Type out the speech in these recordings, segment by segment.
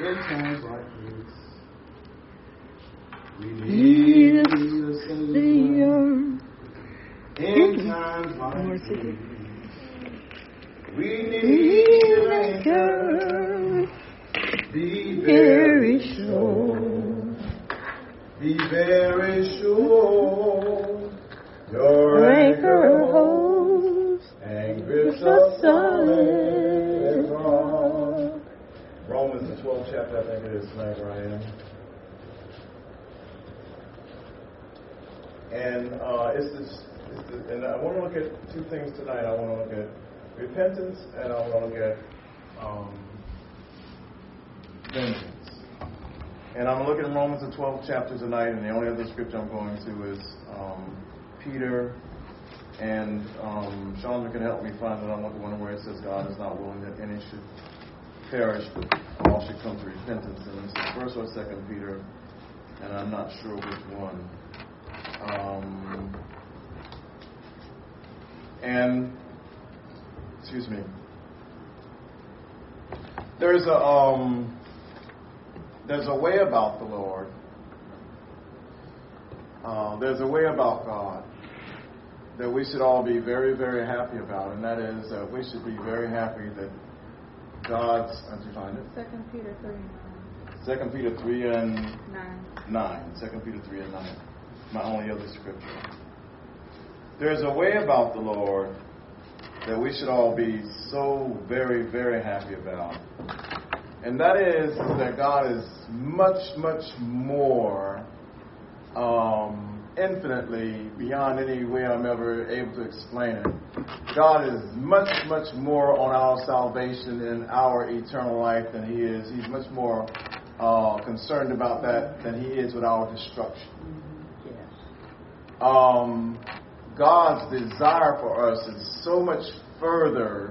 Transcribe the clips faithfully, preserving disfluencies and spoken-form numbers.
in times like this. We need a Savior. In times like this. We need an anchor. Be very sure. Be very sure. Your anchor holds and grips us solid. Romans the twelfth chapter, I think it is tonight where I am. And uh, it's this, it's this, and I want to look at two things tonight. I want to look at repentance, and I want to look at um, vengeance. And I'm looking at Romans the twelfth chapter tonight, and the only other scripture I'm going to is um, Peter. And um, Sean can help me find it. I'm looking at one where it says God is not willing that any should perish, but all should come to repentance. And it's the first or second Peter, and I'm not sure which one. Um, and excuse me. There's a um, there's a way about the Lord. Uh, there's a way about God that we should all be very, very happy about, and that is that we should be very happy that God's. How'd you find it? Second Peter three and nine. Second Peter three and nine. Nine. Second Peter three and nine. My only other scripture. There's a way about the Lord that we should all be so very, very happy about. And that is that God is much, much more um, infinitely beyond any way I'm ever able to explain it. God is much, much more on our salvation and our eternal life than He is. He's much more uh, concerned about that than He is with our destruction. Um, God's desire for us is so much further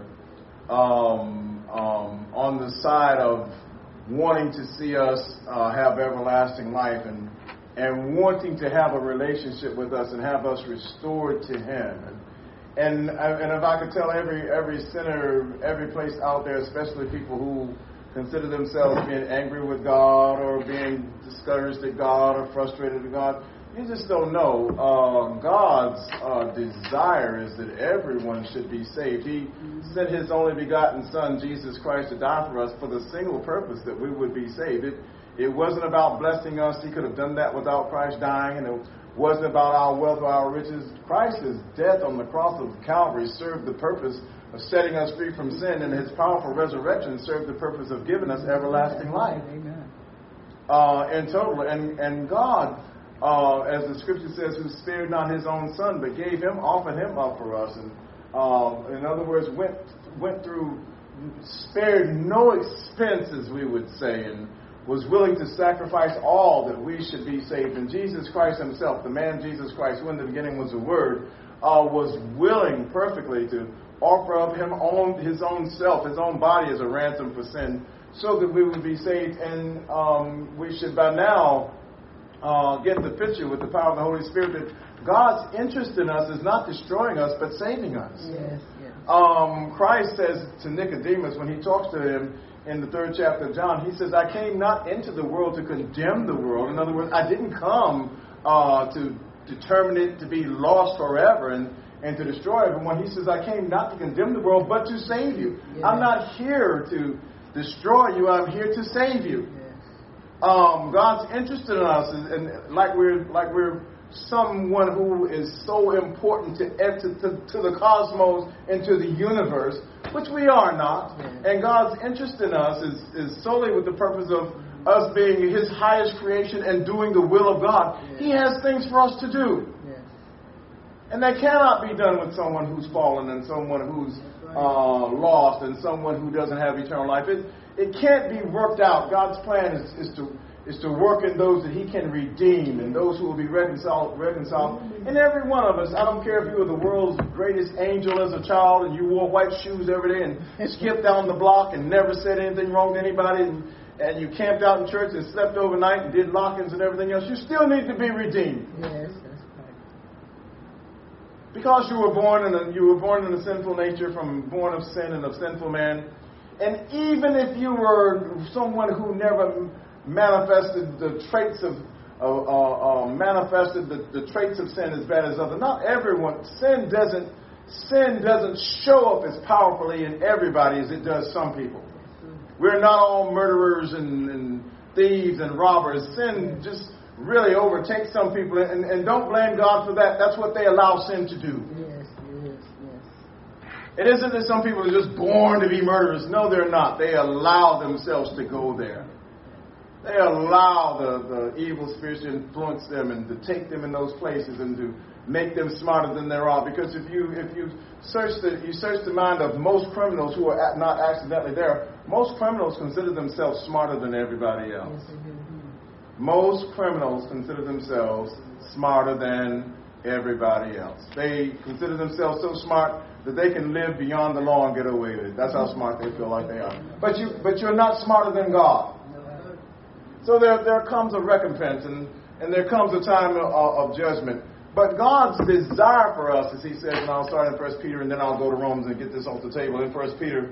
um, um, on the side of wanting to see us uh, have everlasting life and and wanting to have a relationship with us and have us restored to Him. And and, and if I could tell every every sinner, every place out there, especially people who consider themselves being angry with God or being discouraged at God or frustrated at God, you just don't know. Uh, God's uh, desire is that everyone should be saved. He sent His only begotten Son, Jesus Christ, to die for us for the single purpose that we would be saved. It, it wasn't about blessing us. He could have done that without Christ dying. And it wasn't about our wealth or our riches. Christ's death on the cross of Calvary served the purpose of setting us free from sin, and His powerful resurrection served the purpose of giving us everlasting life. Amen. Uh, in total. And, and God... Uh, as the scripture says, who spared not His own Son, but gave Him, offered Him up for us. And uh, in other words, went went through, spared no expense, as we would say, and was willing to sacrifice all that we should be saved. And Jesus Christ Himself, the man Jesus Christ, who in the beginning was the Word, uh, was willing perfectly to offer up Him own, His own self, His own body as a ransom for sin, so that we would be saved. And um, we should by now Uh, get the picture with the power of the Holy Spirit that God's interest in us is not destroying us, but saving us. Yes, yes. Um, Christ says to Nicodemus when He talks to him in the third chapter of John, He says, I came not into the world to condemn the world. In other words, I didn't come uh, to determine it to be lost forever and, and to destroy everyone. He says, I came not to condemn the world, but to save you. Yes. I'm not here to destroy you. I'm here to save you. Um, God's interested in us, and, and like we're like we're someone who is so important to, to to to the cosmos and to the universe, which we are not. Yeah. And God's interest in us is is solely with the purpose of us being His highest creation and doing the will of God. Yeah. He has things for us to do, yeah. And they cannot be done with someone who's fallen and someone who's uh, lost and someone who doesn't have eternal life. It, It can't be worked out. God's plan is, is to is to work in those that He can redeem and those who will be reconciled. reconciled. And every one of us, I don't care if you were the world's greatest angel as a child and you wore white shoes every day and skipped down the block and never said anything wrong to anybody, and, and you camped out in church and slept overnight and did lock-ins and everything else, you still need to be redeemed. Yes, that's right. Because you were born in a, you were born in a sinful nature, from born of sin and of sinful man. And even if you were someone who never manifested the traits of, uh, uh, uh, manifested the, the traits of sin as bad as others, not everyone, sin doesn't, sin doesn't show up as powerfully in everybody as it does some people. We're not all murderers and, and thieves and robbers. Sin just really overtakes some people, and, and don't blame God for that. That's what they allow sin to do. Yes, yes, yes. It isn't that some people are just born to be murderers. No, they're not. They allow themselves to go there. They allow the, the evil spirits to influence them and to take them in those places and to make them smarter than they are. Because if you if you search the you search the mind of most criminals who are not accidentally there, most criminals consider themselves smarter than everybody else. Yes, they do. Most criminals consider themselves smarter than everybody else. They consider themselves so smart that they can live beyond the law and get away with it. That's how smart they feel like they are. But you but you're not smarter than God. So there there comes a recompense, and, and there comes a time of, of judgment. But God's desire for us, as he says, and I'll start in First Peter, and then I'll go to Romans and get this off the table. In First Peter,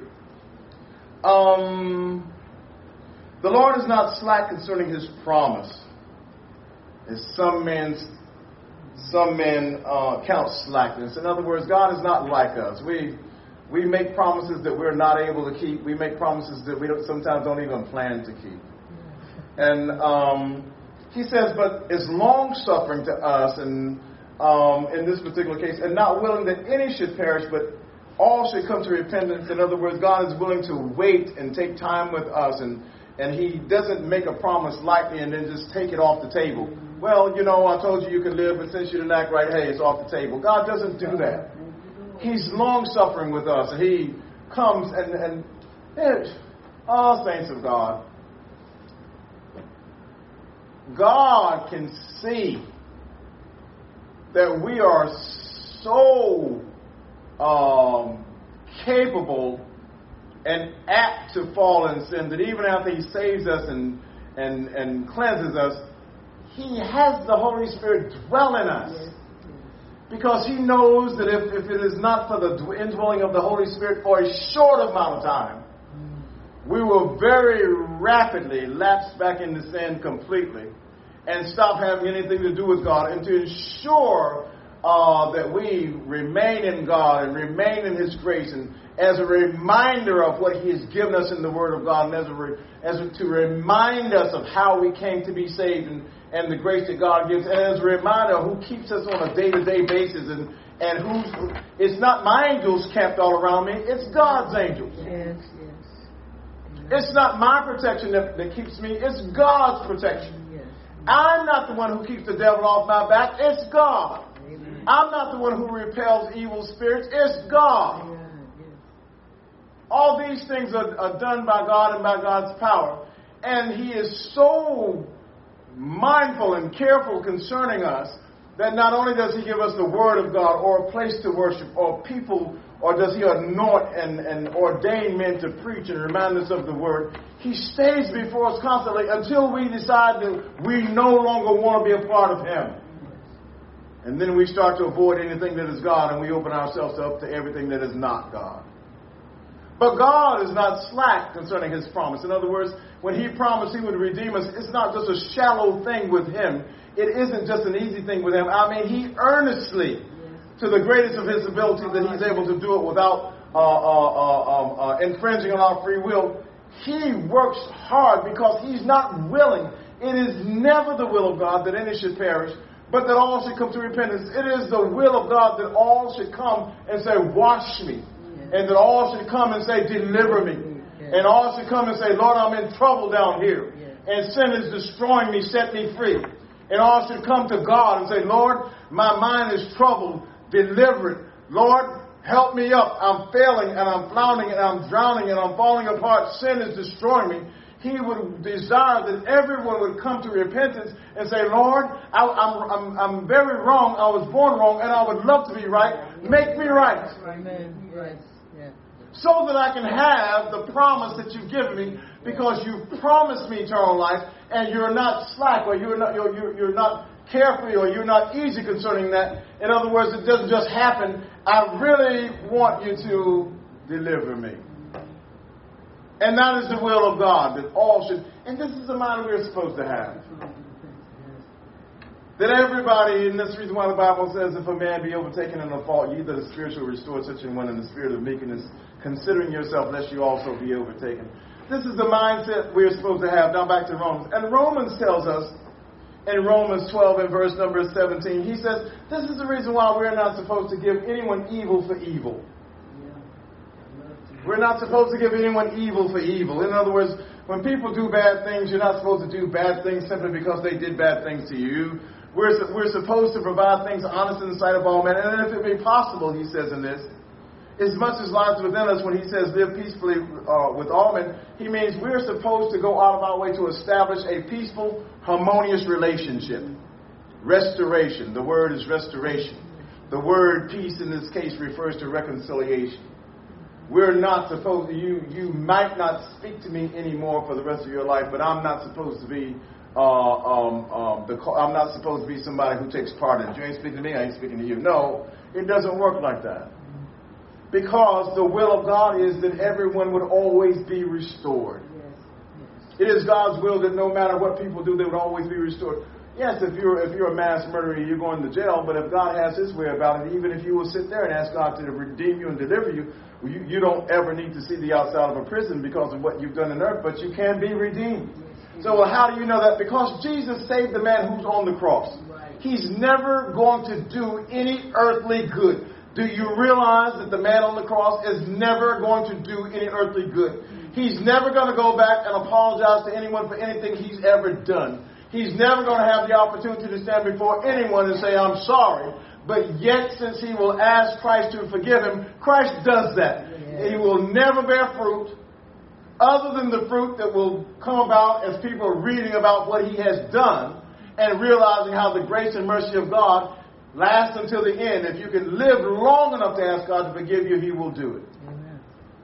um, the Lord is not slack concerning his promise, as some men, some men uh, count slackness. In other words, God is not like us. We we make promises that we're not able to keep. We make promises that we don't, sometimes don't even plan to keep. And um, he says, but is long-suffering to us, and um, in this particular case, and not willing that any should perish, but all should come to repentance. In other words, God is willing to wait and take time with us, and, and he doesn't make a promise lightly and then just take it off the table. Well, you know, I told you you could live, but since you didn't act right, hey, it's off the table. God doesn't do that. He's long-suffering with us, and he comes and, and, and all saints of God, God can see that we are so um, capable and apt to fall in sin that even after he saves us and, and, and cleanses us, he has the Holy Spirit dwell in us. Yes. Because he knows that if, if it is not for the indwelling of the Holy Spirit for a short amount of time, we will very rapidly lapse back into sin completely and stop having anything to do with God. And to ensure uh, that we remain in God and remain in his grace, and as a reminder of what he has given us in the Word of God, and as, a re- as a, to remind us of how we came to be saved, and, and the grace that God gives, and as a reminder of who keeps us on a day-to-day basis, and, and who, it's not my angels camped all around me, it's God's angels. Yes, yes. It's not my protection that, that keeps me. It's God's protection. Yes. I'm not the one who keeps the devil off my back. It's God. Amen. I'm not the one who repels evil spirits. It's God. Yeah, yes. All these things are, are done by God and by God's power. And he is so mindful and careful concerning us that not only does he give us the Word of God or a place to worship or people, or does he anoint and, and ordain men to preach and remind us of the Word, he stays before us constantly until we decide that we no longer want to be a part of him. And then we start to avoid anything that is God, and we open ourselves up to everything that is not God. But God is not slack concerning his promise. In other words, when he promised he would redeem us, it's not just a shallow thing with him. It isn't just an easy thing with him. I mean, he earnestly, to the greatest of his ability, that he's able to do it without uh, uh, uh, um, uh, infringing on our free will. He works hard because he's not willing. It is never the will of God that any should perish, but that all should come to repentance. It is the will of God that all should come and say, wash me. And that all should come and say, deliver me. And all should come and say, Lord, I'm in trouble down here. And sin is destroying me, set me free. And all should come to God and say, Lord, my mind is troubled. Deliver it. Lord, help me up. I'm failing and I'm floundering and I'm drowning and I'm falling apart. Sin is destroying me. He would desire that everyone would come to repentance and say, Lord, I, I'm, I'm, I'm very wrong. I was born wrong and I would love to be right. Make me right. Amen. Yes. Yeah. So that I can have the promise that you've given me, because you've promised me eternal life, and you're not slack, or you're not you're, you're, you're not carefree, or you're not easy concerning that. In other words, it doesn't just happen. I really want you to deliver me. And that is the will of God, that all should, and this is the mind we're supposed to have. That everybody, and this reason why the Bible says, if a man be overtaken in a fault, ye that are spiritual restore such an one in the spirit of meekness, considering yourself, lest you also be overtaken. This is the mindset we're supposed to have. Now back to Romans. And Romans tells us, in Romans twelve and verse number seventeen, he says, this is the reason why we're not supposed to give anyone evil for evil. We're not supposed to give anyone evil for evil. In other words, when people do bad things, you're not supposed to do bad things simply because they did bad things to you. We're, we're supposed to provide things honest in the sight of all men. And if it be possible, he says in this, as much as lies within us, when he says live peacefully uh, with all men, he means we're supposed to go out of our way to establish a peaceful, harmonious relationship. Restoration. The word is restoration. The word peace in this case refers to reconciliation. We're not supposed to, you, you might not speak to me anymore for the rest of your life, but I'm not supposed to be Uh, um, um, the, I'm not supposed to be somebody who takes part in it. You ain't speaking to me, I ain't speaking to you. No, it doesn't work like that. Because the will of God is that everyone would always be restored. Yes. Yes. It is God's will that no matter what people do, they would always be restored. Yes, if you're if you're a mass murderer, you're going to jail, but if God has his way about it, even if you will sit there and ask God to redeem you and deliver you, you, you don't ever need to see the outside of a prison because of what you've done on earth, but you can be redeemed. So well, how do you know that? Because Jesus saved the man who's on the cross. Right. He's never going to do any earthly good. Do you realize that the man on the cross is never going to do any earthly good? He's never going to go back and apologize to anyone for anything he's ever done. He's never going to have the opportunity to stand before anyone and say, I'm sorry. But yet, since he will ask Christ to forgive him, Christ does that. Yeah. He will never bear fruit other than the fruit that will come about as people are reading about what he has done and realizing how the grace and mercy of God lasts until the end. If you can live long enough to ask God to forgive you, he will do it. Amen.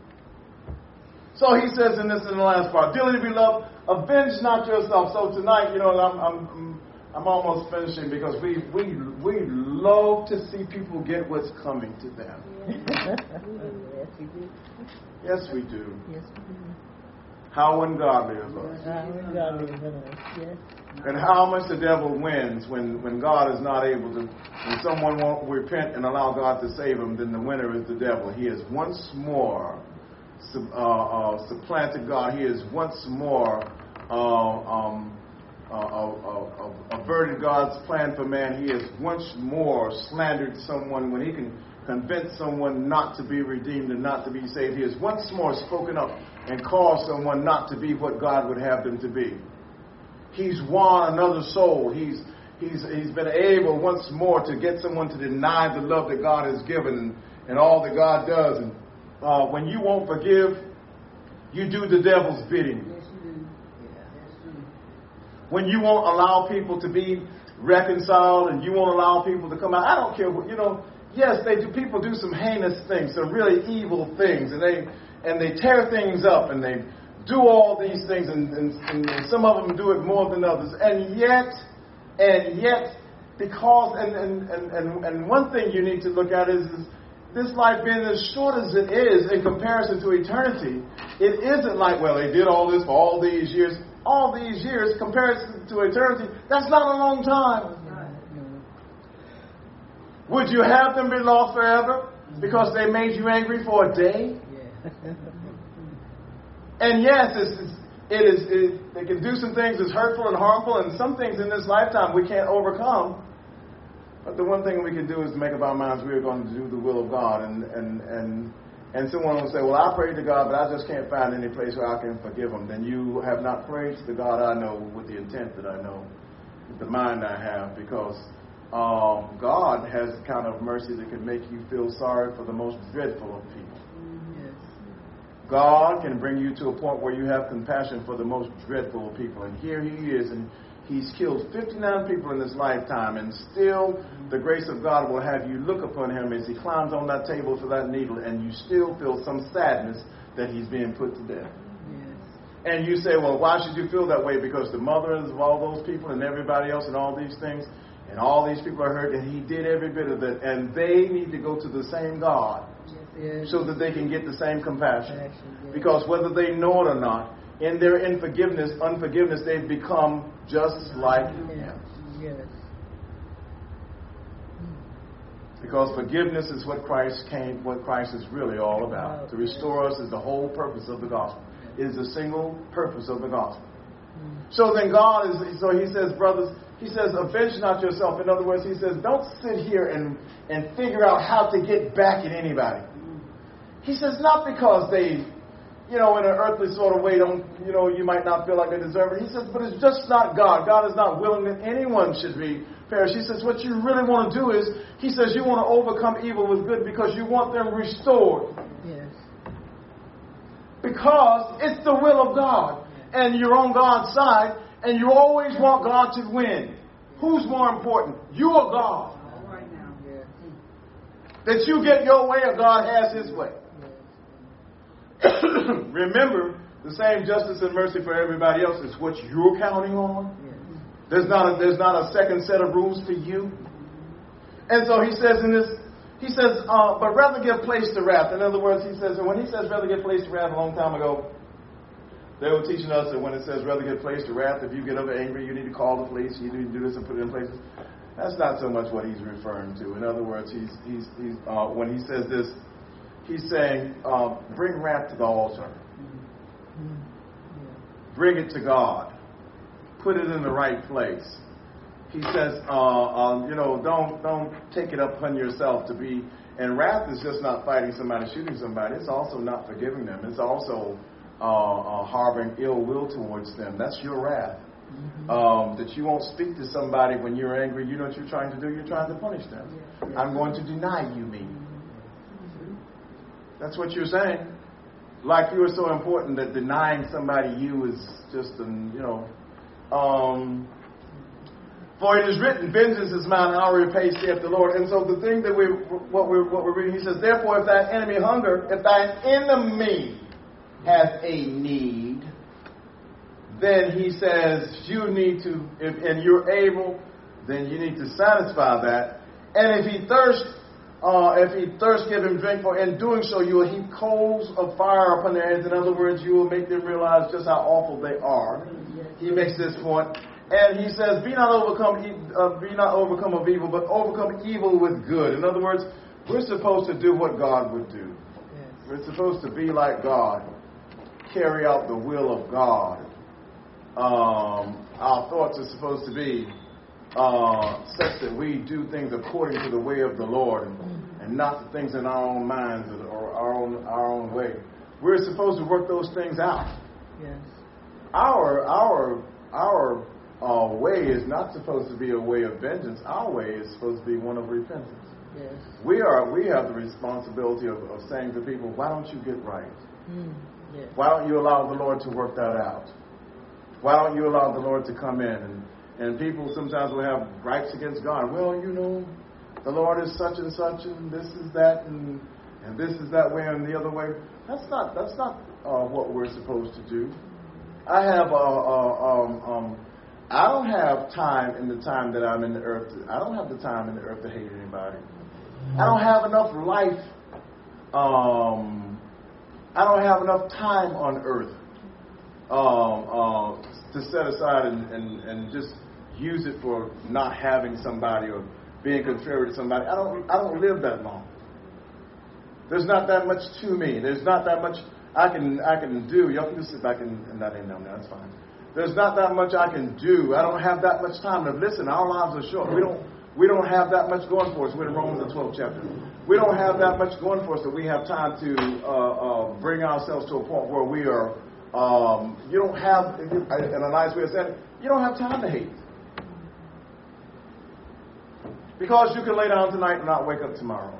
So he says in this in the last part, dearly beloved, avenge not yourself. So tonight, you know, I'm I'm I'm almost finishing because we we we love to see people get what's coming to them. Yes, we do. Yes, we do. Yes, we do. How ungodly of us. How ungodly of us, yes. And how much the devil wins when, when God is not able to, when someone won't repent and allow God to save them, then the winner is the devil. He has once more sub, uh, uh, supplanted God. He has once more uh, um, uh, uh, uh, averted God's plan for man. He has once more slandered someone when he can convince someone not to be redeemed and not to be saved. He has once more spoken up and caused someone not to be what God would have them to be. He's won another soul. He's he's he's been able once more to get someone to deny the love that God has given and, and all that God does. And uh, when you won't forgive, you do the devil's bidding. Yes, you do. Yeah, that's true. When you won't allow people to be reconciled and you won't allow people to come out, I don't care what, you know, yes, they do. People do some heinous things, some really evil things, and they and they tear things up, and they do all these things, and, and, and some of them do it more than others. And yet, and yet, because and and, and, and, and one thing you need to look at is, is this life being as short as it is in comparison to eternity. It isn't like, well, they did all this for all these years. All these years, compared to eternity, that's not a long time. Would you have them be lost forever because they made you angry for a day? Yeah. And yes, it's, it's, it is. It, they can do some things that's hurtful and harmful, and some things in this lifetime we can't overcome. But the one thing we can do is make up our minds we are going to do the will of God. And and and and someone will say, "Well, I prayed to God, but I just can't find any place where I can forgive them." Then you have not prayed to the God I know with the intent that I know, with the mind I have, because Um, God has the kind of mercy that can make you feel sorry for the most dreadful of people. Yes. God can bring you to a point where you have compassion for the most dreadful of people. And here he is, and he's killed fifty-nine people in his lifetime, and still the grace of God will have you look upon him as he climbs on that table for that needle, and you still feel some sadness that he's being put to death. Yes. And you say, well, why should you feel that way? Because the mothers of all those people and everybody else and all these things, and all these people are hurt, and he did every bit of it, and they need to go to the same God. Yes, Yes. so that they can get the same compassion. Compassion, yes. Because whether they know it or not, in their unforgiveness, unforgiveness, they've become just like Yes. him. Yes. Because forgiveness is what Christ came, what Christ is really all about. To restore us is the whole purpose of the gospel. It is the single purpose of the gospel. So then God is, so he says, brothers, he says, avenge not yourself. In other words, he says, don't sit here and, and figure out how to get back at anybody. He says, not because they, you know, in an earthly sort of way, don't, you know, you might not feel like they deserve it. He says, but it's just not God. God is not willing that anyone should be perish. He says, what you really want to do is, he says, you want to overcome evil with good because you want them restored. Yes. Because it's the will of God. And you're on God's side, and you always want God to win. Who's more important? You or God? All right now. Yes. That you get your way or God has his way. Yes. Remember, the same justice and mercy for everybody else is what you're counting on. Yes. There's not a, there's not a second set of rules for you. And so he says in this, he says, uh, but rather give place to wrath. In other words, he says, and when he says rather give place to wrath a long time ago, they were teaching us that when it says rather give place to wrath, if you get over angry, you need to call the police, you need to do this and put it in places. That's not so much what he's referring to. In other words, he's he's he's uh, when he says this, he's saying, uh, bring wrath to the altar. Bring it to God. Put it in the right place. He says, uh, um, you know, don't don't take it upon yourself to be. And wrath is just not fighting somebody, shooting somebody. It's also not forgiving them. It's also uh, uh, harboring ill will towards them. That's your wrath. Mm-hmm. Um, that you won't speak to somebody when you're angry. You know what you're trying to do? You're trying to punish them. Yeah. I'm going to deny you me. Mm-hmm. That's what you're saying. Like you are so important that denying somebody you is just, an, you know. Um, For it is written, vengeance is mine, I will repay, saith the Lord. And so the thing that we, what we're, what we're reading, he says, therefore, if thine enemy hunger, if thine enemy has a need, then he says you need to, if, and you're able, then you need to satisfy that. And if he thirst, uh, if he thirst, give him drink. For in doing so, you will heap coals of fire upon their heads. In other words, you will make them realize just how awful they are. He makes this point. And he says, be not overcome uh, be not overcome of evil, but overcome evil with good. In other words, we're supposed to do what God would do. Yes. We're supposed to be like God, carry out the will of God. Um, our thoughts are supposed to be uh, such that we do things according to the way of the Lord, and, and not the things in our own minds or our own our own way. We're supposed to work those things out. Yes. Our our our Our way is not supposed to be a way of vengeance. Our way is supposed to be one of repentance. Yes. We are. We have the responsibility of, of saying to people, why don't you get right? Mm, yes. Why don't you allow the Lord to work that out? Why don't you allow the Lord to come in? And, and people sometimes will have gripes against God. Well, you know, the Lord is such and such, and this is that, and and this is that way, and the other way. That's not. That's not uh, what we're supposed to do. I have a. Uh, um, um, I don't have time in the time that I'm in the earth. To, I don't have the time in the earth to hate anybody. I don't have enough life. Um, I don't have enough time on earth um, uh, to set aside and, and, and just use it for not having somebody or being contrary to somebody. I don't. I don't live that long. There's not that much to me. There's not that much I can I can do. Y'all can just sit back and, and not in them. That's fine. There's not that much I can do. I don't have that much time. Now, listen, our lives are short. We don't we don't have that much going for us. We're in Romans the twelfth chapter. We don't have that much going for us that we have time to uh, uh, bring ourselves to a point where we are. Um, you don't have, in a nice way of saying it, you don't have time to hate. Because you can lay down tonight and not wake up tomorrow.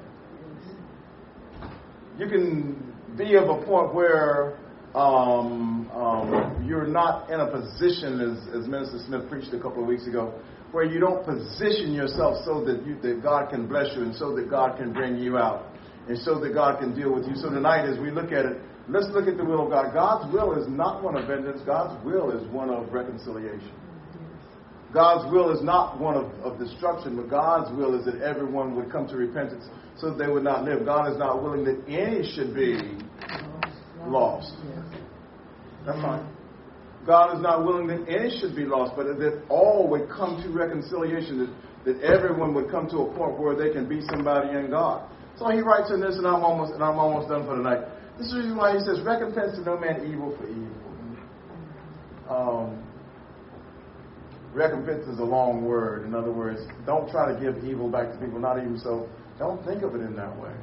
You can be of a point where Um, um, you're not in a position, as, as Minister Smith preached a couple of weeks ago, where you don't position yourself so that you, that God can bless you and so that God can bring you out and so that God can deal with you. So tonight, as we look at it, let's look at the will of God. God's will is not one of vengeance. God's will is one of reconciliation. God's will is not one of, of destruction, but God's will is that everyone would come to repentance so that they would not live. God is not willing that any should be lost. That's fine. God is not willing that any should be lost, but that all would come to reconciliation, that, that everyone would come to a point where they can be somebody in God. So he writes in this, and I'm almost and I'm almost done for the night. This is the reason why he says, recompense to no man evil for evil. Um, recompense is a long word. In other words, don't try to give evil back to people, not even so. Don't think of it in that way.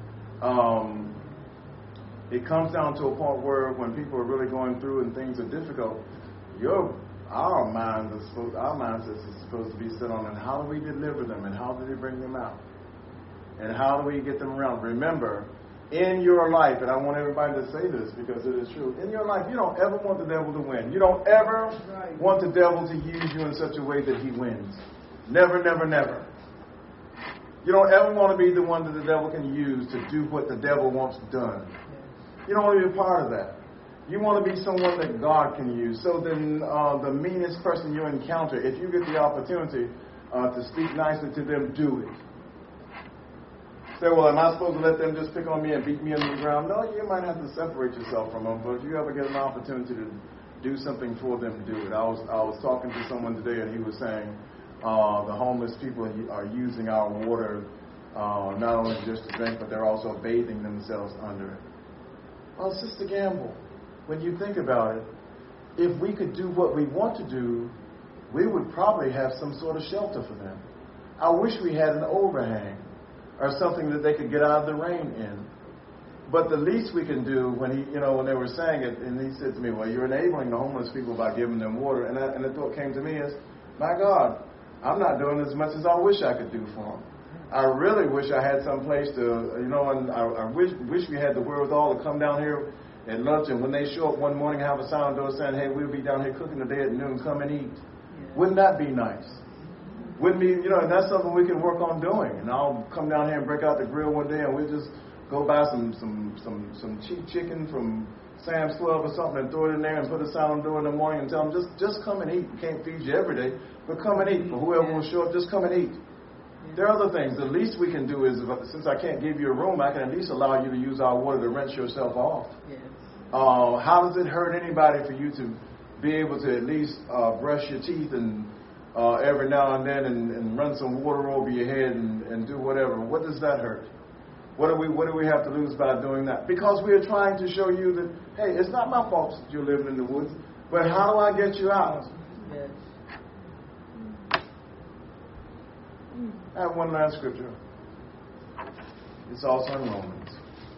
Um, it comes down to a point where when people are really going through and things are difficult, your our minds are supposed, our mindsets is supposed to be set on, and how do we deliver them, and how do we bring them out, and how do we get them around? Remember, in your life, and I want everybody to say this because it is true, in your life, you don't ever want the devil to win. You don't ever right. want the devil to use you in such a way that he wins. Never, never, never. You don't ever want to be the one that the devil can use to do what the devil wants done. You don't want to be a part of that. You want to be someone that God can use. So then uh, the meanest person you encounter, if you get the opportunity uh, to speak nicely to them, do it. Say, well, am I supposed to let them just pick on me and beat me into the ground? No, you might have to separate yourself from them. But if you ever get an opportunity to do something for them, do it. I was I was talking to someone today, and he was saying uh, the homeless people are using our water uh, not only just to drink, but they're also bathing themselves under it. Well, Sister Gamble, when you think about it, if we could do what we want to do, we would probably have some sort of shelter for them. I wish we had an overhang or something that they could get out of the rain in. But the least we can do, when he, you know, when they were saying it, and he said to me, well, you're enabling the homeless people by giving them water. And, I, and the thought came to me is, my God, I'm not doing as much as I wish I could do for them. I really wish I had some place to, you know, and I, I wish, wish we had the wherewithal to come down here at lunch, and when they show up one morning, have a sign door saying, hey, we'll be down here cooking today at noon, come and eat. Yeah. Wouldn't that be nice? Wouldn't be, you know, and that's something we can work on doing. And I'll come down here and break out the grill one day, and we'll just go buy some some some some cheap chicken from Sam's Club or something and throw it in there and put a sign on the door in the morning and tell them, just, just come and eat. We can't feed you every day, but come and eat. For whoever will show up, just come and eat. There are other things. The least we can do is, since I can't give you a room, I can at least allow you to use our water to rinse yourself off. Yes. Uh, how does it hurt anybody for you to be able to at least uh, brush your teeth and uh, every now and then and, and run some water over your head and, and do whatever? What does that hurt? What do we what do we have to lose by doing that? Because we are trying to show you that, hey, it's not my fault that you're living in the woods, but how do I get you out? Yes. I have one last scripture. It's also in Romans.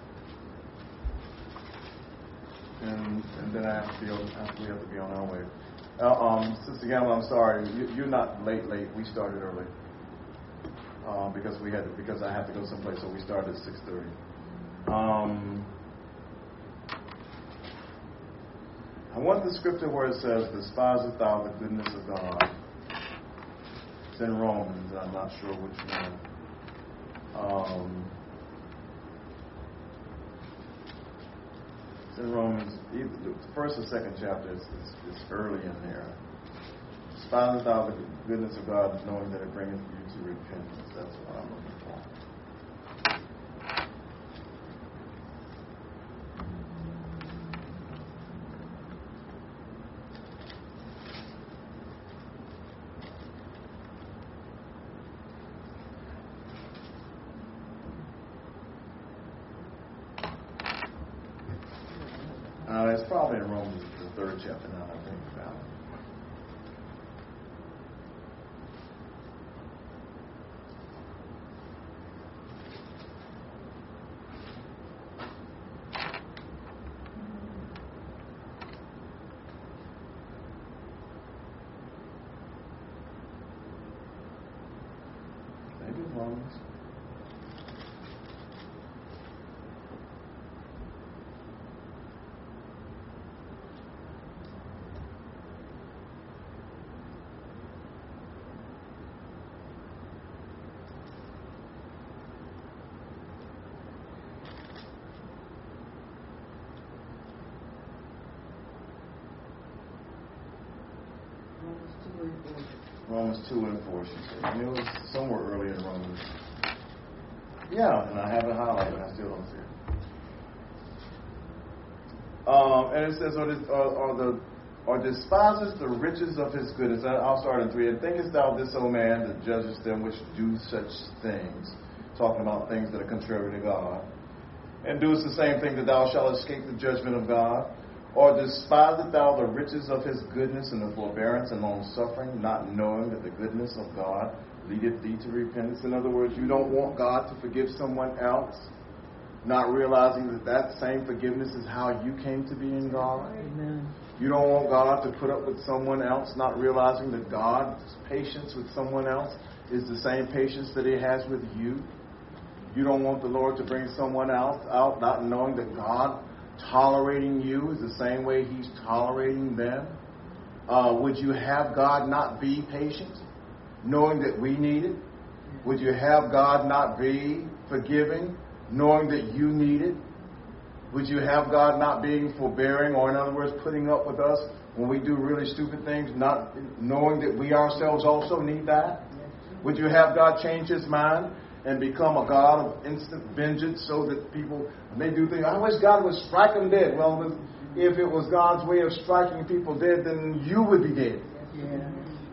And, and then I have to be on, we have to be on our way. Uh, um, Sister Gamble, I'm sorry. You, you're not late, late. We started early. Uh, because we had to, because I had to go someplace, so we started at six thirty. Um, I want the scripture where it says, despiseth thou the goodness of God. It's in Romans, and I'm not sure which one. Um, it's in Romans, either the first or second chapter. It's, it's, it's early in there. Despiseth thou the goodness of God, knowing that it bringeth you to repentance. That's what I'm looking for. Uh, it's probably in Romans, the third chapter now, I think about it. Maybe it's Romans. Romans two and four. Romans two and four, she said. And it was somewhere early in Romans. Yeah, and I have it highlighted. I still don't see it. Um, and it says, or, this, or, or the or despises the riches of his goodness. I'll start in three. And thinkest thou this, O man, that judgest them which do such things, talking about things that are contrary to God, and doest the same thing, that thou shalt escape the judgment of God? Or despisest thou the riches of his goodness and the forbearance and long suffering, not knowing that the goodness of God leadeth thee to repentance? In other words, you don't want God to forgive someone else, not realizing that that same forgiveness is how you came to be in God. Amen. You don't want God to put up with someone else, not realizing that God's patience with someone else is the same patience that he has with you. You don't want the Lord to bring someone else out, not knowing that God tolerating you is the same way he's tolerating them. Uh, would you have God not be patient, knowing that we need it? Would you have God not be forgiving, knowing that you need it? Would you have God not being forbearing, or in other words, putting up with us when we do really stupid things, not knowing that we ourselves also need that? Would you have God change his mind and become a God of instant vengeance so that people, when they do things, I wish God would strike them dead. Well, if it was God's way of striking people dead, then you would be dead. Yeah.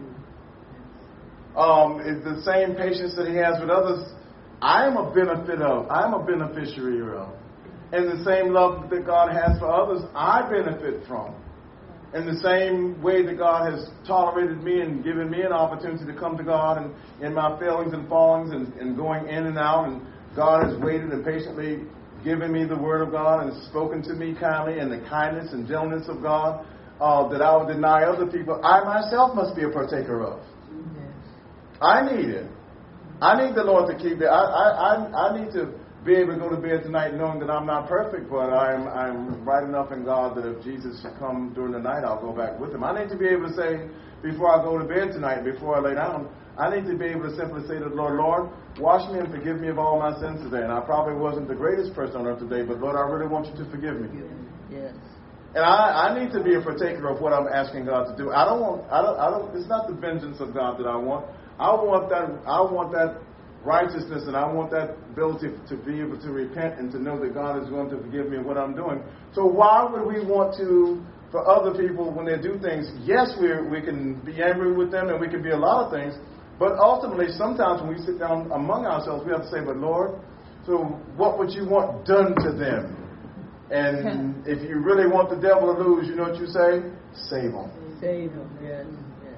Um, it's the same patience that he has with others. I am a benefit of. I am a beneficiary of. And the same love that God has for others, I benefit from. In the same way that God has tolerated me and given me an opportunity to come to God and in my failings and fallings and, and going in and out, and God has waited and patiently given me the word of God and spoken to me kindly and the kindness and gentleness of God uh, that I would deny other people, I myself must be a partaker of. Yes. I need it. I need the Lord to keep it. I, I, I, I need to be able to go to bed tonight knowing that I'm not perfect, but I'm I'm right enough in God that if Jesus should come during the night, I'll go back with him. I need to be able to say, before I go to bed tonight, before I lay down, I need to be able to simply say to the Lord, Lord, wash me and forgive me of all my sins today. And I probably wasn't the greatest person on earth today, but Lord, I really want you to forgive me. Yes. And I, I need to be a partaker of what I'm asking God to do. I don't want, I don't, I don't, it's not the vengeance of God that I want. I want that, I want that righteousness, and I want that ability to be able to repent and to know that God is going to forgive me of what I'm doing. So why would we want to, for other people, when they do things, yes, we we can be angry with them and we can be a lot of things, but ultimately sometimes when we sit down among ourselves, we have to say, but Lord, so what would you want done to them? And if you really want the devil to lose, you know what you say? Save them. Save them, yes.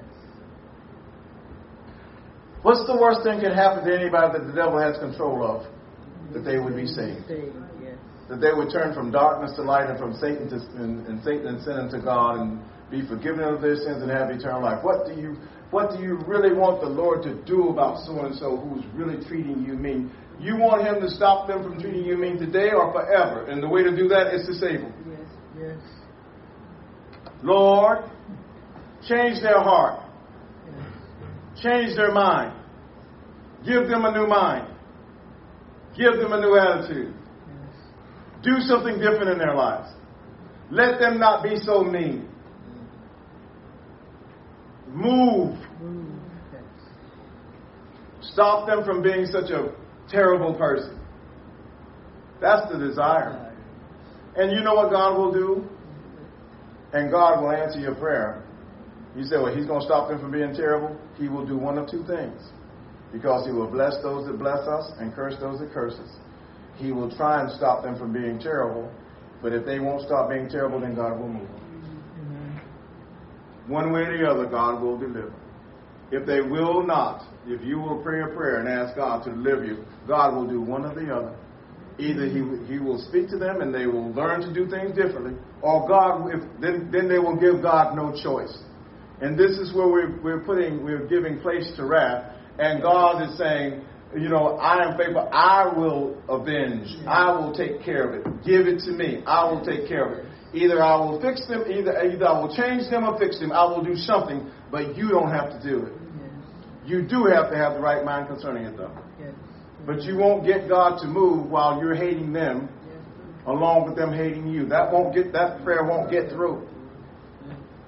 What's the worst thing that can happen to anybody that the devil has control of? That they would be saved. Saved, yes. That they would turn from darkness to light and from Satan to and, and Satan and sin unto God and be forgiven of their sins and have eternal life. What do you what do you really want the Lord to do about so and so who's really treating you mean? You want him to stop them from treating you mean today or forever. And the way to do that is to save them. Yes, yes. Lord, change their heart. Change their mind. Give them a new mind. Give them a new attitude. Do something different in their lives. Let them not be so mean. Move. Stop them from being such a terrible person. That's the desire. And you know what God will do? And God will answer your prayer. You say, well, he's going to stop them from being terrible? He will do one of two things. Because he will bless those that bless us and curse those that curse us. He will try and stop them from being terrible. But if they won't stop being terrible, then God will move them. Mm-hmm. One way or the other, God will deliver. If they will not, if you will pray a prayer and ask God to deliver you, God will do one or the other. Either he he will speak to them and they will learn to do things differently, or God, if then, then they will give God no choice. And this is where we're, we're putting, we're giving place to wrath. And God is saying, you know, I am faithful. I will avenge. I will take care of it. Give it to me. I will take care of it. Either I will fix them, either, either I will change them or fix them. I will do something, but you don't have to do it. You do have to have the right mind concerning it, though. But you won't get God to move while you're hating them, along with them hating you. That won't get, that prayer won't get through.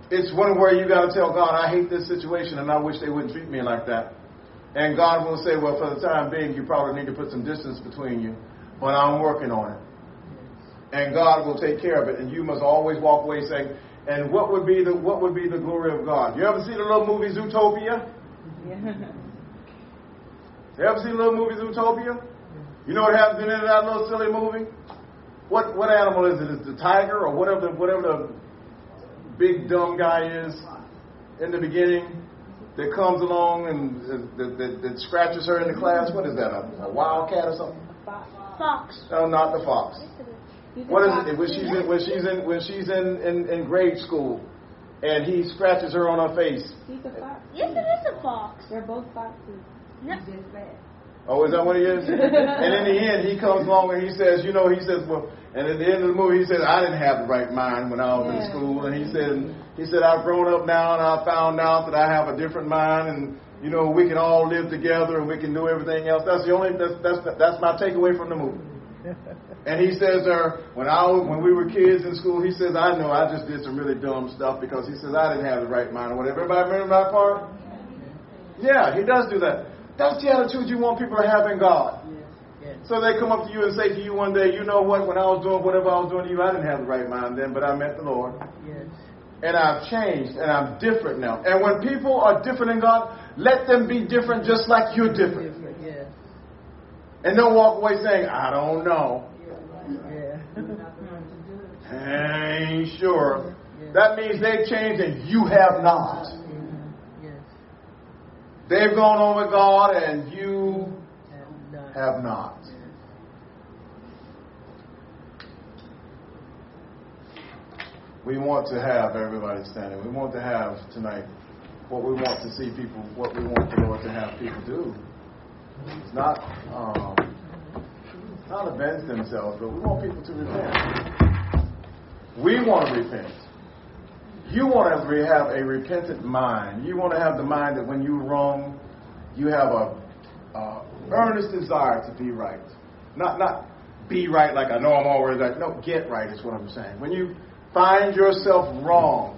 It's one where you got to tell God, I hate this situation and I wish they wouldn't treat me like that. And God will say, well, for the time being, you probably need to put some distance between you, but I'm working on it. And God will take care of it. And you must always walk away saying, and what would be the what would be the glory of God? You ever see the little movie Zootopia? Yeah. You ever see the little movie Zootopia? You know what happens in that little silly movie? What what animal is it? Is it the tiger or whatever the, whatever the big dumb guy is in the beginning that comes along and uh, that, that, that scratches her in the class? What is that? A, a wildcat or something? Fox. No, not the fox. What is it? When she's in when she's in when she's in, in, in grade school, and he scratches her on her face. He's a fox. Yes, it is a fox. They're both foxes. Yep. Oh, is that what he is? And in the end, he comes along and he says, you know, he says, well, and at the end of the movie, he says, I didn't have the right mind when I was yeah. in school, and he said, he said, I've grown up now, and I found out that I have a different mind, and you know, we can all live together, and we can do everything else. That's the only that's that's that's my takeaway from the movie. And he says there, when I when we were kids in school, he says, I know I just did some really dumb stuff because he says I didn't have the right mind or whatever. Everybody remember that part? Yeah, he does do that. That's the attitude you want people to have in God. So they come up to you and say to you one day, you know what, when I was doing whatever I was doing to you, I didn't have the right mind then, but I met the Lord. Yes. And I've changed, and I'm different now. And when people are different in God, let them be different just like you're different. different yes. And don't walk away saying, I don't know. Yeah. I ain't sure. Yeah. That means they've changed and you have not. Yeah. Yes. They've gone on with God and you have not. Have not. We want to have everybody standing. We want to have tonight what we want to see people, what we want the Lord to have people do. It's not, um, not avenge themselves, but we want people to repent. We want to repent. You want to have a repentant mind. You want to have the mind that when you're wrong, you have a uh, earnest desire to be right. Not not be right like I know I'm always right. No, get right is what I'm saying. When you find yourself wrong,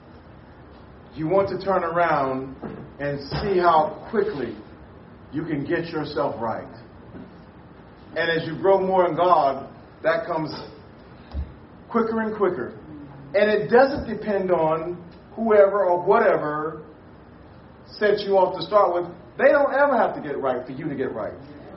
you want to turn around and see how quickly you can get yourself right. And as you grow more in God, that comes quicker and quicker. And it doesn't depend on whoever or whatever sets you off to start with. They don't ever have to get right for you to get right.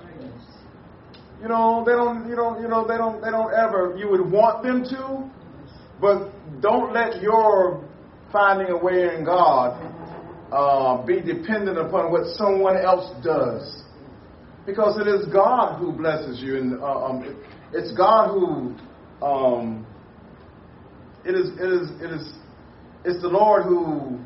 You know, they don't, you know, you know, they don't, they don't ever, you would want them to, but don't let your finding a way in God uh, be dependent upon what someone else does. Because it is God who blesses you, and uh, um, it's God who, um, it is, it is, it is, it's the Lord who,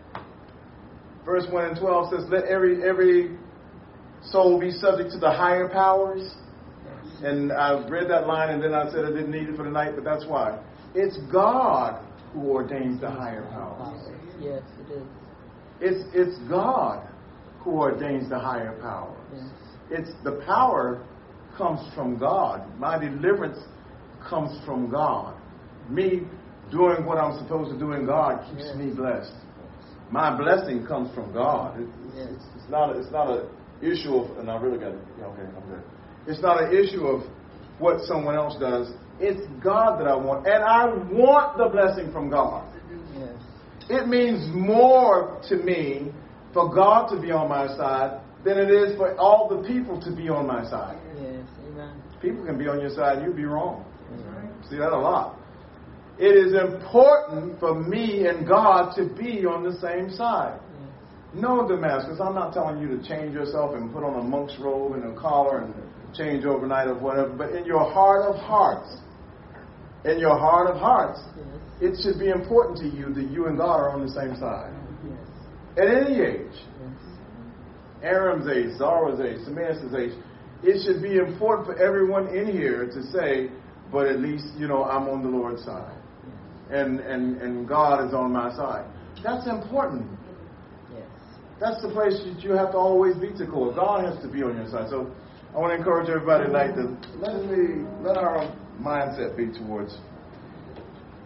verse one and twelve says, let every, every soul be subject to the higher powers. And I read that line and then I said I didn't need it for the night, but that's why. It's God who ordains the higher powers. Yes, it is. It's it's God who ordains the higher power. Yes. It's the power comes from God. My deliverance comes from God. Me doing what I'm supposed to do in God keeps yes. me blessed. My blessing comes from God. It, yes. it's, it's not a, it's not an issue of, and I really got it. Yeah, okay, I'm good. It's not an issue of what someone else does. It's God that I want. And I want the blessing from God. Yes. It means more to me for God to be on my side than it is for all the people to be on my side. Yes. Amen. People can be on your side and you'd be wrong. Mm-hmm. See that a lot. It is important for me and God to be on the same side. Yes. No, Damascus, I'm not telling you to change yourself and put on a monk's robe and a collar and change overnight or whatever, but in your heart of hearts, in your heart of hearts, yes. it should be important to you that you and God are on the same side. Yes. At any age, yes. Aram's age, Zara's age, Samaris' age, it should be important for everyone in here to say, but at least, you know, I'm on the Lord's side. Yes. And, and, and God is on my side. That's important. Yes. That's the place that you have to always be to core. God has to be on your side. So I want to encourage everybody tonight to let us be, let our mindset be towards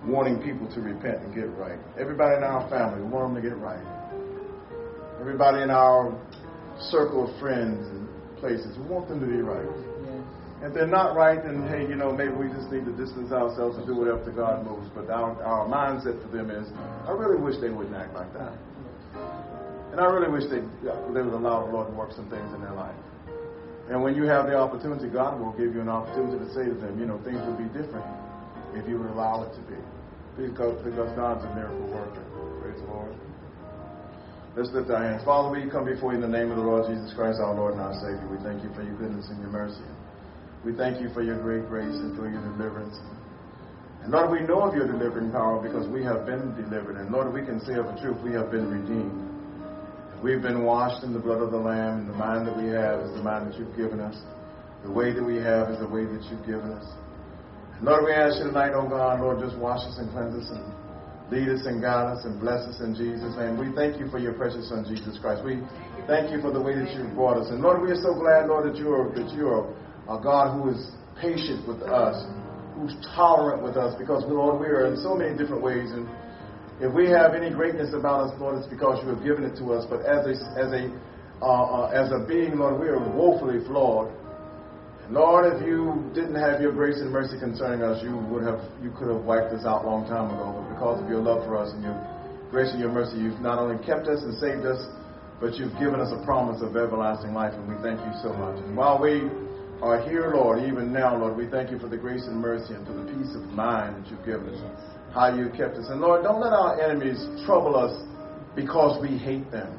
wanting people to repent and get right. Everybody in our family, we want them to get right. Everybody in our circle of friends and places, we want them to be right. If they're not right, then, hey, you know, maybe we just need to distance ourselves and do whatever the God moves. But our, our mindset for them is, I really wish they wouldn't act like that. And I really wish they, they would allow the Lord to work some things in their life. And when you have the opportunity, God will give you an opportunity to say to them, you know, things would be different if you would allow it to be. Because, because God's a miracle worker. Praise the Lord. Let's lift our hands. Father, we come before you in the name of the Lord Jesus Christ, our Lord and our Savior. We thank you for your goodness and your mercy. We thank you for your great grace and for your deliverance. And Lord, we know of your delivering power because we have been delivered. And Lord, we can say of the truth, we have been redeemed. We've been washed in the blood of the Lamb, and the mind that we have is the mind that you've given us. The way that we have is the way that you've given us. And Lord, we ask you tonight, oh God, Lord, just wash us and cleanse us and lead us and guide us and bless us in Jesus' name. We thank you for your precious Son, Jesus Christ. We thank you for the way that you've brought us. And Lord, we are so glad, Lord, that you are that you are a God who is patient with us, who's tolerant with us, because, Lord, we are in so many different ways. And if we have any greatness about us, Lord, it's because you have given it to us. But as a as a uh, uh, as a being, Lord, we are woefully flawed. And Lord, if you didn't have your grace and mercy concerning us, you would have you could have wiped us out a long time ago. But because of your love for us and your grace and your mercy, you've not only kept us and saved us, but you've given us a promise of everlasting life, and we thank you so much. And while we are here, Lord, even now, Lord, we thank you for the grace and mercy and for the peace of mind that you've given us, how you kept us. And Lord, don't let our enemies trouble us because we hate them.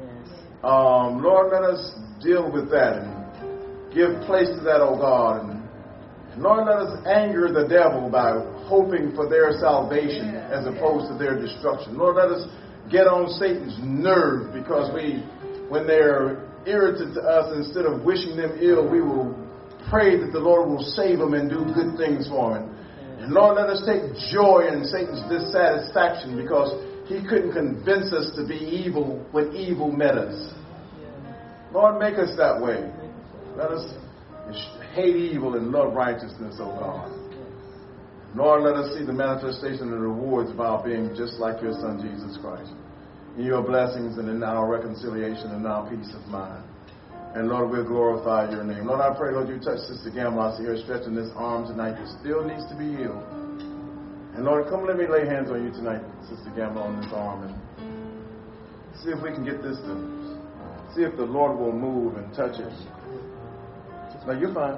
Um, Lord, let us deal with that and give place to that, oh God. And, and Lord, let us anger the devil by hoping for their salvation as opposed to their destruction. Lord, let us get on Satan's nerve because we, when they're irritant to us, instead of wishing them ill, we will pray that the Lord will save them and do good things for them. And Lord, let us take joy in Satan's dissatisfaction because he couldn't convince us to be evil when evil met us. Lord, make us that way. Let us hate evil and love righteousness, oh God. Lord, let us see the manifestation of the rewards of our being just like your Son, Jesus Christ. In your blessings and in our reconciliation and our peace of mind. And Lord, we'll glorify your name. Lord, I pray, Lord, you touch Sister Gamble. I see her stretching this arm tonight that still needs to be healed. And Lord, come let me lay hands on you tonight, Sister Gamble, on this arm. And see if we can get this to, see if the Lord will move and touch it. No, you're fine.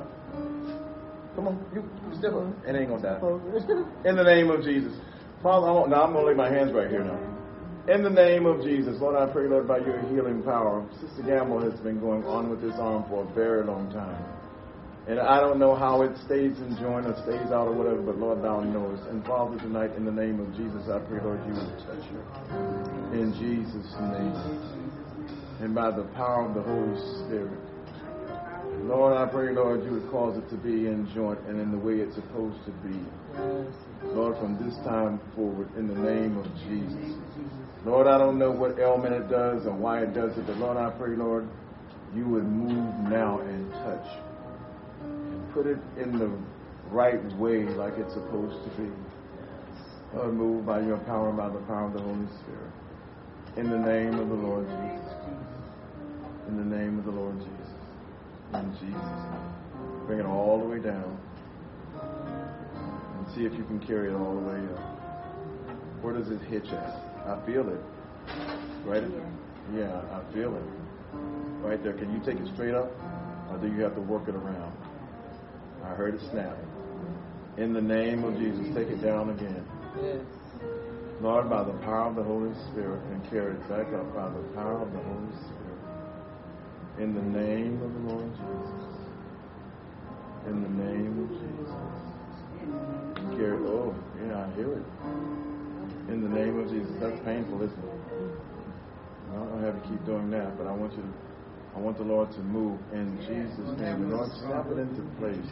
Come on, you, you step up. It ain't going to die. In the name of Jesus. Father, I want, now I'm going to lay my hands right here now. In the name of Jesus, Lord, I pray, Lord, by your healing power. Sister Gamble has been going on with this arm for a very long time. And I don't know how it stays in joint or stays out or whatever, but Lord, thou knowest. And Father, tonight, in the name of Jesus, I pray, Lord, you will touch her. In Jesus' name. And by the power of the Holy Spirit. Lord, I pray, Lord, you would cause it to be in joint and in the way it's supposed to be. Lord, from this time forward, in the name of Jesus. Lord, I don't know what ailment it does or why it does it, but Lord, I pray, Lord, you would move now and touch. And put it in the right way like it's supposed to be. Lord, move by your power and by the power of the Holy Spirit. In the name of the Lord Jesus. In the name of the Lord Jesus. In Jesus' name. Bring it all the way down. And see if you can carry it all the way up. Where does it hitch at? I feel it. Right? Yeah, I feel it. Right there. Can you take it straight up? Or do you have to work it around? I heard it snap. In the name of Jesus, take it down again. Lord, by the power of the Holy Spirit, and carry it back up by the power of the Holy Spirit. In the name of the Lord Jesus. In the name of Jesus. And carry it. Oh, yeah, I hear it. In the name of Jesus. That's painful, isn't it? I don't have to keep doing that, but I want you to, I want the Lord to move in Jesus' name. And Lord, snap it into place.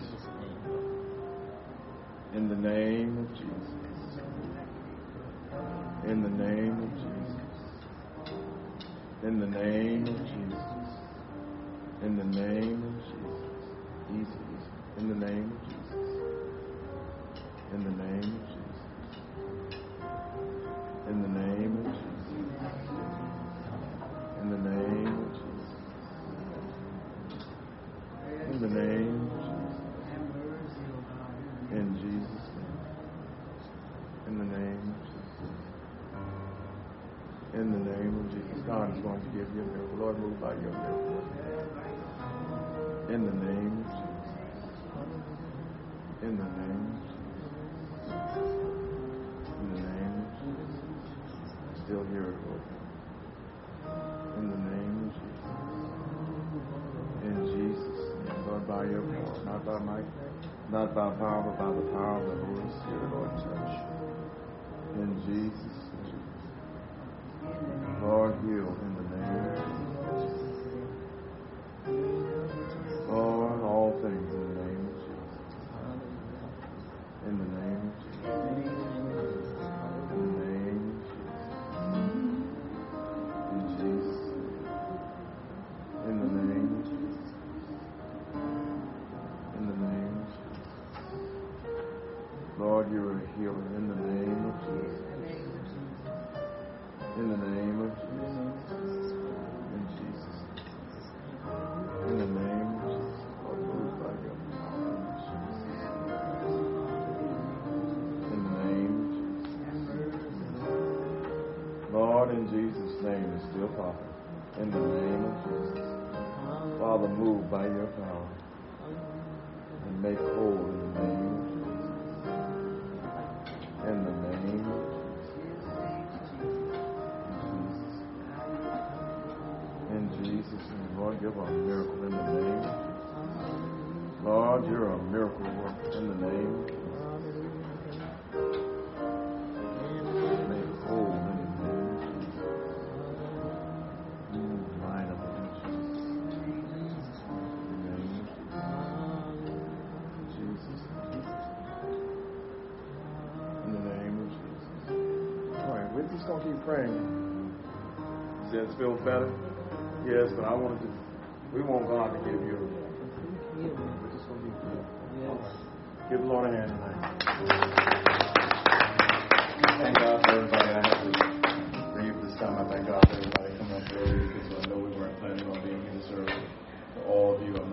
In the name of Jesus. In the name of Jesus. In the name of Jesus. In the name of Jesus. Easy, easy. In the name of Jesus. In the name of Jesus. In the name of Jesus. In the name of Jesus. In the name of Jesus. In Jesus' name. In the name of Jesus. In the name of Jesus. God is going to give you a miracle. Lord, move by your miracle. In the name of Jesus. In the name of Jesus. In the name of Jesus. Still hear it, Lord. In the name of Jesus. In Jesus' name. Lord, by your power. Not by might, not by power, but by the power of the Holy Spirit, Lord, touch. In Jesus' name. Lord, heal in the name of Jesus. Lord, all things in the name of Jesus. In the name of Jesus. In the name of Jesus. In Jesus' name. In the name of Jesus. In the name of Jesus. Lord, you're a healer in the name of Jesus. In the name of Jesus. In Jesus. In the name of Jesus. Lord, move by your power. In the name of Jesus. Lord, in Jesus' name is still power. In the name of Jesus. Father, move by your power. And make whole in the name of Jesus. In the name of Jesus. In Jesus' name, Lord, give a miracle in the name of Jesus. Lord, you're a miracle worker in the name of Jesus. Make whole in the name of Jesus. Move right up in Jesus. In the name of Jesus. In the name of Jesus. All right, we're just going to keep praying. Does it feel better? Yes, but I wanted to, we want God to give you a, we're just going to be good. All right. Give the Lord a hand tonight.